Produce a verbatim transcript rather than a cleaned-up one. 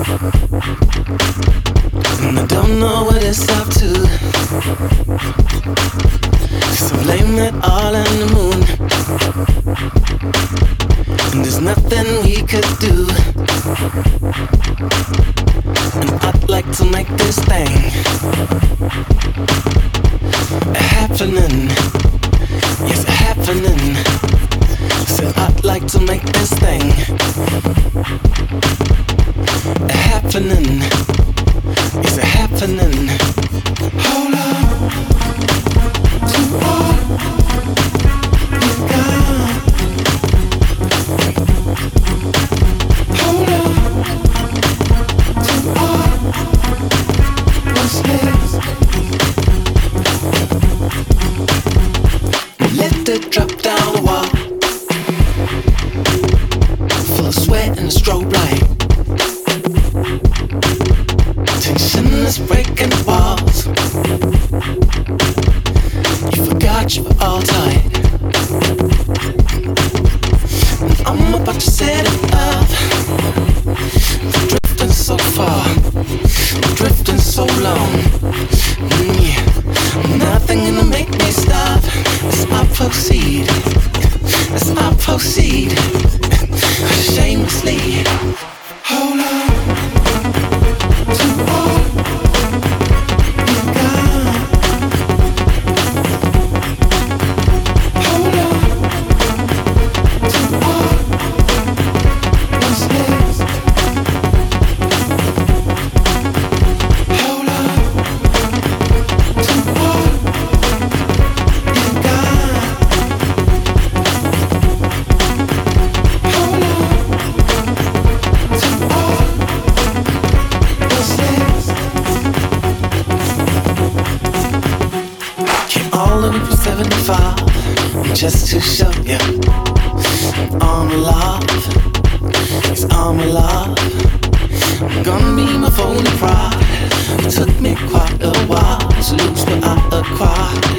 And I don't know what it's up to. So blame it all on the moon. And there's nothing we could do. And I'd like to make this thing happening. Yes, happening. So I'd like to make this thing happening. It's happening. Hold on to all you got. Hold on to all what's next. Let it drop down the wall, full of sweat and a strobe light. Tension is breaking the walls. You forgot you were all tight. And I'm about to set it up. We're drifting so far, we're drifting so long. Mm, yeah. Nothing gonna make me stop as I proceed, as I proceed shamelessly. Hold on to all you got. Hold on to all what's next. Hold on to all you got. Hold on to all what's next. Came all the way from seventy-five just to show you I'm alive. Yes, I'm alive. I'm gonna be my phony pride. It took me quite a while to lose what I acquired.